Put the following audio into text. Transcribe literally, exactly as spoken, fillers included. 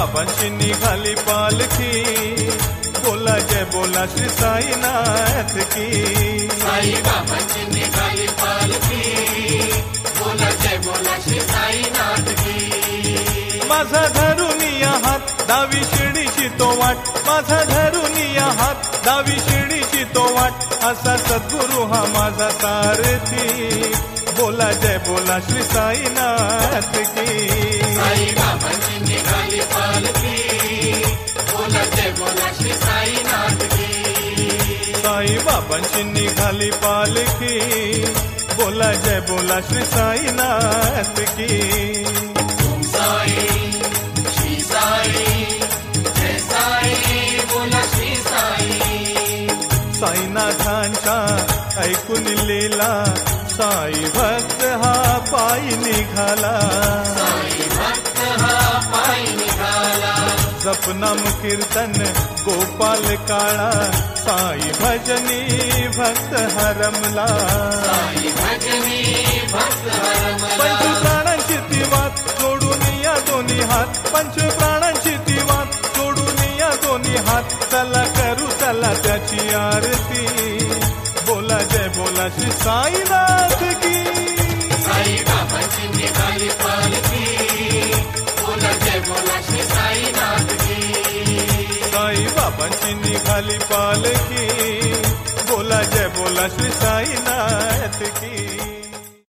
बाबांची निघाली पालखी, बोला जय बोला श्री साईनाथ की. साई बाबांची निघाली पालखी, बोला जय बोला श्री साईनाथ की. माझा धरुनिया हात डावी शिडीची तो वाट, माझा धरुनिया हात डावी शिडीची तो वाट, असा सद्गुरु हा माझा सारथी, बोला जय बोला श्री साईनाथ की. साई बाबांची निघाली पालखी, बोला जय बोला श्री साईनाथ की. साई बाबांची निघाली पालखी, बोला जय बोला श्री साईनाथ की. ओम साई श्री साई जय साई बोला श्री साई. साईनाथांचा ऐकून लीला, साई भक्त हा पायी निघाला, साई भक्त हा पायी निघाला. जपनाम कीर्तन गोपाल काळा, साई भजनी भक्त हरमला. साई भजनी भक्त हरमला. पंच प्राणांची ती वात जोडून या दोन्ही हात, पंच प्राणांची ती वात जोडून या दोन्ही हात, चला करू चला त्याची आरती, बोला जय बोला श्री साईनाथ की. साई बाबांची निघाली पालखी, बोला जय बोला श्री साईनाथ की. साई बाबांची निघाली पालखी, बोला जय बोला श्री साईनाथ की.